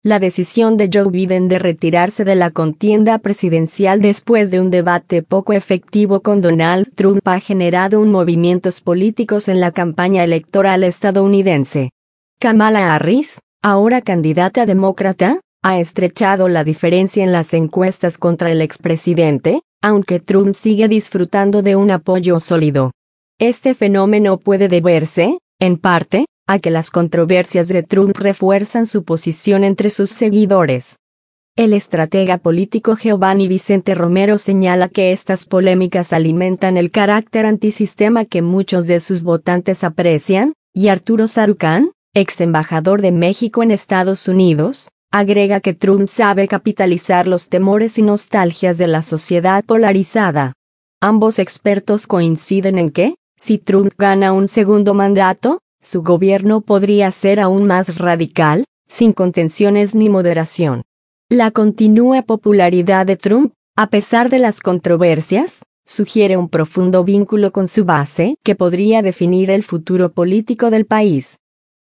La decisión de Joe Biden de retirarse de la contienda presidencial después de un debate poco efectivo con Donald Trump ha generado movimientos políticos en la campaña electoral estadounidense. Kamala Harris, ahora candidata demócrata, ha estrechado la diferencia en las encuestas contra el expresidente, aunque Trump sigue disfrutando de un apoyo sólido. Este fenómeno puede deberse, en parte, a que las controversias de Trump refuerzan su posición entre sus seguidores. El estratega político Giovanni Vicente Romero señala que estas polémicas alimentan el carácter antisistema que muchos de sus votantes aprecian, y Arturo Sarucán, ex embajador de México en Estados Unidos, agrega que Trump sabe capitalizar los temores y nostalgias de la sociedad polarizada. Ambos expertos coinciden en que, si Trump gana un segundo mandato, su gobierno podría ser aún más radical, sin contenciones ni moderación. La continua popularidad de Trump, a pesar de las controversias, sugiere un profundo vínculo con su base que podría definir el futuro político del país.